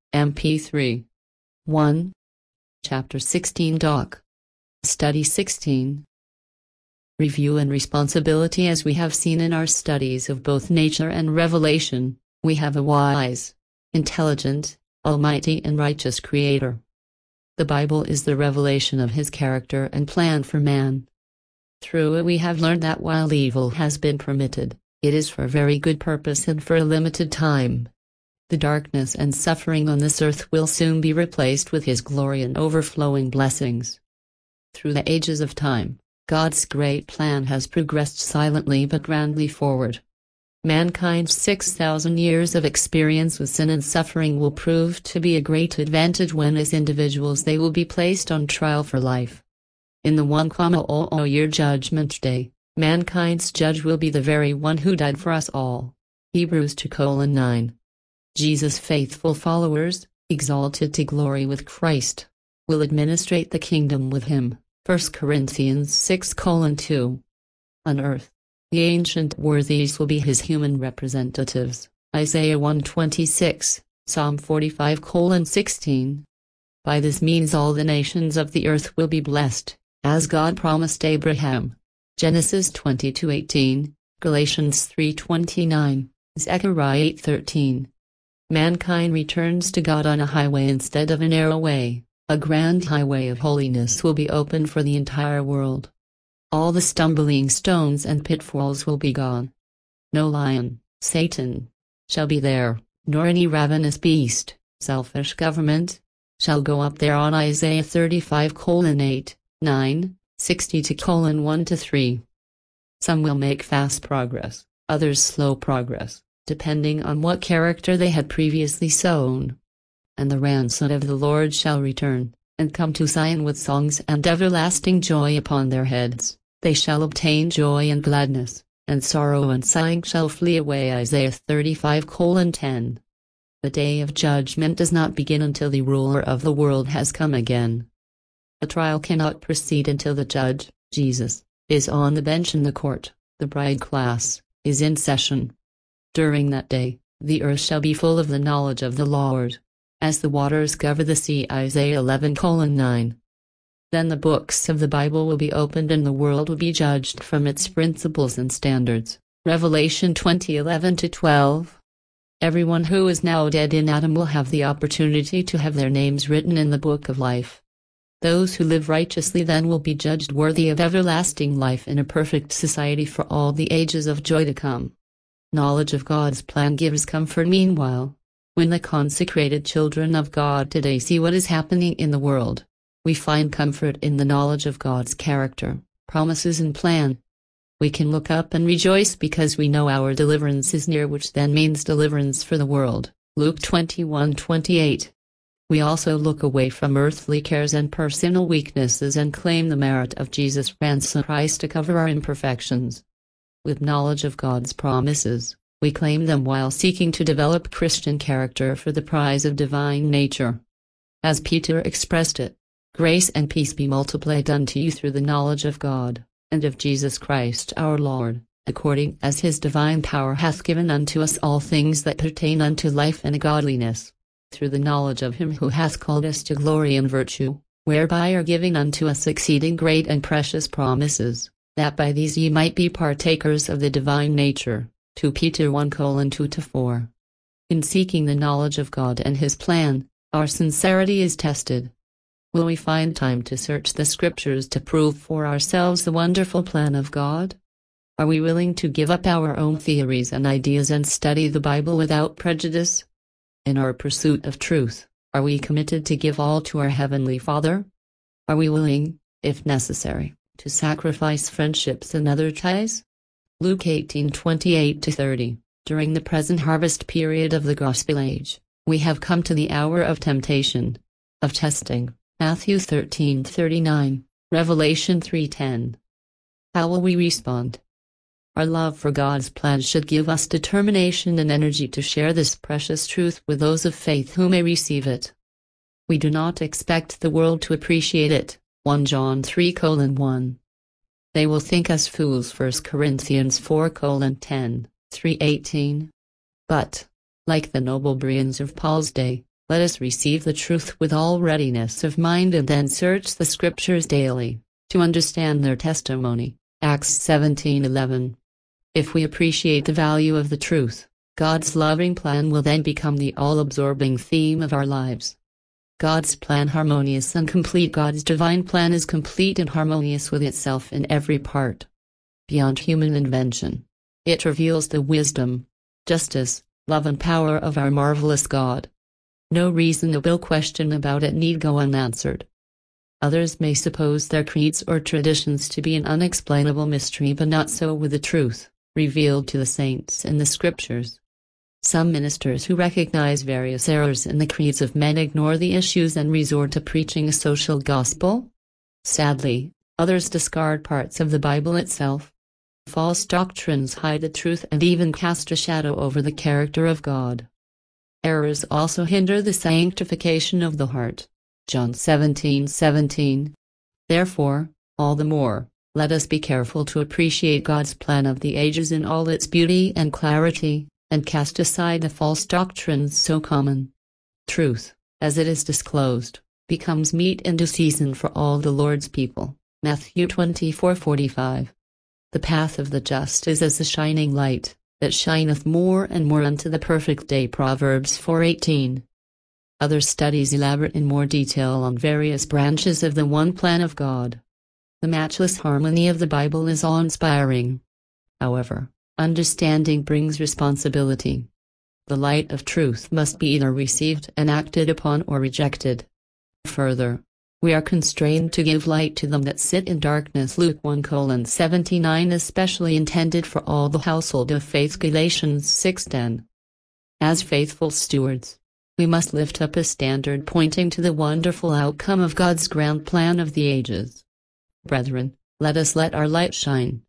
MP3. 1. Chapter 16 Doc. Study 16. Review and responsibility. As we have seen in our studies of both nature and revelation, we have a wise, intelligent, almighty and righteous Creator. The Bible is the revelation of His character and plan for man. Through it we have learned that while evil has been permitted, it is for a very good purpose and for a limited time. The darkness and suffering on this earth will soon be replaced with His glory and overflowing blessings. Through the ages of time, God's great plan has progressed silently but grandly forward. Mankind's 6,000 years of experience with sin and suffering will prove to be a great advantage when as individuals they will be placed on trial for life. In the 1,000-year judgment day, mankind's judge will be the very one who died for us all. Hebrews 2:9. Jesus' faithful followers, exalted to glory with Christ, will administrate the kingdom with Him. 1 Corinthians 6:2. On earth, the ancient worthies will be His human representatives. Isaiah 1:26, Psalm 45:16. By this means all the nations of the earth will be blessed, as God promised Abraham. Genesis 22:18, Galatians 3:29, Zechariah 8:13. Mankind returns to God on a highway instead of a narrow way. A grand highway of holiness will be opened for the entire world. All the stumbling stones and pitfalls will be gone. No lion, Satan, shall be there, nor any ravenous beast, selfish government, shall go up there. On Isaiah 35:8, 9, 62:1-3. Some will make fast progress, others slow progress, depending on what character they had previously sown. And the ransom of the Lord shall return, and come to Zion with songs and everlasting joy upon their heads. They shall obtain joy and gladness, and sorrow and sighing shall flee away. Isaiah 35:10. The day of judgment does not begin until the ruler of the world has come again. The trial cannot proceed until the judge, Jesus, is on the bench in the court. The bride class is in session. During that day, the earth shall be full of the knowledge of the Lord, as the waters cover the sea. Isaiah 11:9. Then the books of the Bible will be opened and the world will be judged from its principles and standards. Revelation 20:11-12. Everyone who is now dead in Adam will have the opportunity to have their names written in the book of life. Those who live righteously then will be judged worthy of everlasting life in a perfect society for all the ages of joy to come. Knowledge of God's plan gives comfort. Meanwhile, when the consecrated children of God today see what is happening in the world, we find comfort in the knowledge of God's character, promises and plan. We can look up and rejoice because we know our deliverance is near, which then means deliverance for the world. Luke 21:28. We also look away from earthly cares and personal weaknesses and claim the merit of Jesus' ransom price to cover our imperfections. With knowledge of God's promises, we claim them while seeking to develop Christian character for the prize of divine nature. As Peter expressed it, grace and peace be multiplied unto you through the knowledge of God, and of Jesus Christ our Lord, according as His divine power hath given unto us all things that pertain unto life and godliness, through the knowledge of Him who hath called us to glory and virtue, whereby are given unto us exceeding great and precious promises, that by these ye might be partakers of the divine nature. 2 Peter 1:2-4. In seeking the knowledge of God and His plan, our sincerity is tested. Will we find time to search the Scriptures to prove for ourselves the wonderful plan of God? Are we willing to give up our own theories and ideas and study the Bible without prejudice? In our pursuit of truth, are we committed to give all to our Heavenly Father? Are we willing, if necessary, to sacrifice friendships and other ties? Luke 18:28-30. During the present harvest period of the Gospel age, we have come to the hour of temptation, of testing. Matthew 13:39, Revelation 3:10. How will we respond? Our love for God's plan should give us determination and energy to share this precious truth with those of faith who may receive it. We do not expect the world to appreciate it. 1 John 3:1. They will think us fools. 1 Corinthians 4:10, 3:18. But, like the noble Bereans of Paul's day, Let us receive the truth with all readiness of mind and then search the Scriptures daily, to understand their testimony. Acts 17:11. If we appreciate the value of the truth, God's loving plan will then become the all-absorbing theme of our lives. God's plan harmonious and complete. God's divine plan is complete and harmonious with itself in every part. Beyond human invention. It reveals the wisdom, justice, love and power of our marvelous God. No reasonable question about it need go unanswered. Others may suppose their creeds or traditions to be an unexplainable mystery, but not so with the truth, revealed to the saints in the Scriptures. Some ministers who recognize various errors in the creeds of men ignore the issues and resort to preaching a social gospel. Sadly, others discard parts of the Bible itself. False doctrines hide the truth and even cast a shadow over the character of God. Errors also hinder the sanctification of the heart. John 17:17. Therefore, all the more, let us be careful to appreciate God's plan of the ages in all its beauty and clarity, and cast aside the false doctrines so common. Truth, as it is disclosed, becomes meat in due season for all the Lord's people. Matthew 24:45. The path of the just is as the shining light, that shineth more and more unto the perfect day. Proverbs 4:18. Other studies elaborate in more detail on various branches of the one plan of God. The matchless harmony of the Bible is awe-inspiring. However, understanding brings responsibility. The light of truth must be either received and acted upon or rejected. Further, we are constrained to give light to them that sit in darkness. Luke 1:79, especially intended for all the household of faith. Galatians 6:10. As faithful stewards, we must lift up a standard pointing to the wonderful outcome of God's grand plan of the ages. Brethren, let us let our light shine,